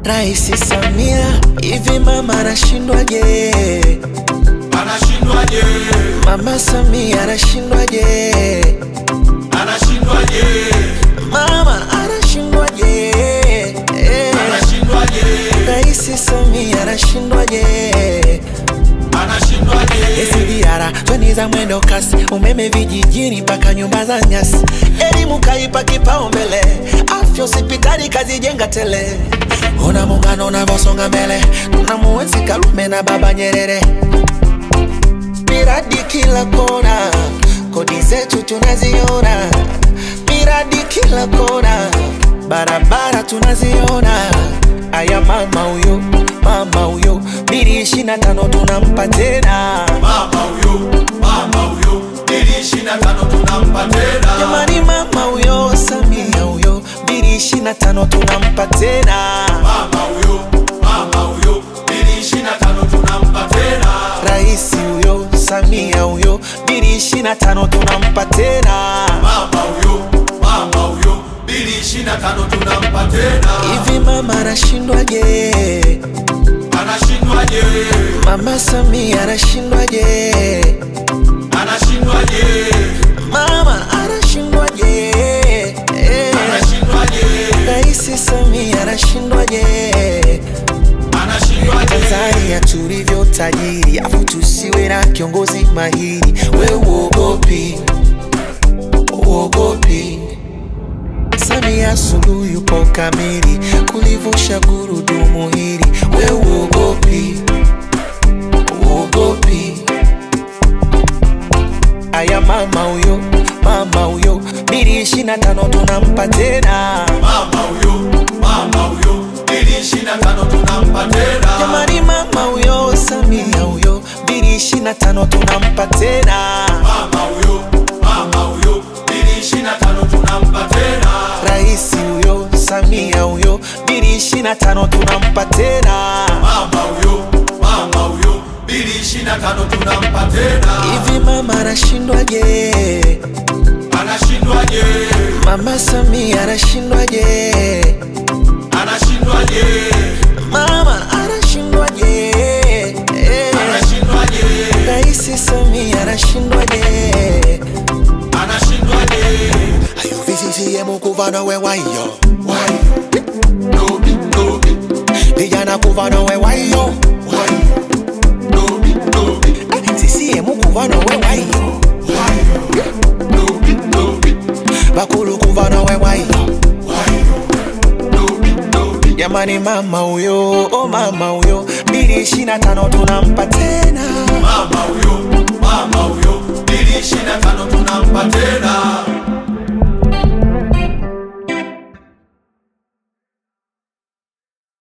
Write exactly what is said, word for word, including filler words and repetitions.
Raisi Samia, hivi mama anashindwaje? Anashindwaje? Mama Samia anashindwaje? Anashindwaje? Mama anashindwaje? Anashindwaje? Raisi Samia anashindwaje? Anashindwaje? S D R treni za mwendo kasi, umeme vijijini mpaka nyumba za nyasi, elimu kaipa kipaumbele, afya hospitali kazijenga tele. Ona muungano unavyosonga mbele, tunamuenzi Karume na Baba Nyerere. Miradi kila kona, kodi zetu tunaziona. Miradi kila kona, barabara tunaziona. Aya mama huyo, mama huyo, bili ishirini na tano tunampa tena. Mama huyo, mama huyo, bili ishirini na tano tunampa tena. Jamani mama huyo, Samia huyo, bili ishirini na tano tunampa tena. Mama huyo, mama huyo, bili ishirini na tano tunampa tena. Raisi huyo, Samia huyo, bili ishirini na tano tunampa tena. Mama huyo, mama huyo, bili ishirini na tano tunampa tena. Hivi mama anashindwaje? Anashindwaje? Mama Samia anashindwaje? Anashindwaje? Mama anashindwaje? Anashindwaje? Raisi Samia anashindwaje? Anashindwaje? Tanzania tulivyo tajiri, afu tusiwe na kiongozi mahiri. We uogopi, uogopi. Samia Suluhu yupo kamili, kulivusha gurudumu hili. We uogopi, uogopi. Aya mama huyo, mama huyo, bili ishirini na tano tunampa tena. Mama huyo, mama huyo, bili ishirini na tano tunampa tena. Jamani mama huyo, Samia huyo, bili ishirini na tano tunampa tena. Mama huyo, mama huyo, bili ishirini na tano tunampa tena. Raisi huyo, Samia huyo, bili ishirini na tano tunampa tena. Mama huyo, mama huyo, bili ishirini na tano tunampa tena. Hivi mama anashindwaje? Anashindwaje? Mama Samia anashindwaje? Anashindwaje? Mama anashindwaje? Anashindwaje? Raisi Samia anashindwaje? Anashindwaje? Ayo V C C M kuvana we wayo, Why? Nobi, nobi, vijana kuvana we wayo, why? Nobi, nobi, C C M kuvana we wayo, why? Nobi, nobi, bakulu kuvana we wayo. why? Nobi, nobi. Jamani mama huyo, oh mama huyo, bili ishirini na tano tunampa tena. Mama huyo, mama huyo, bili ishirini na tano tunampa tena.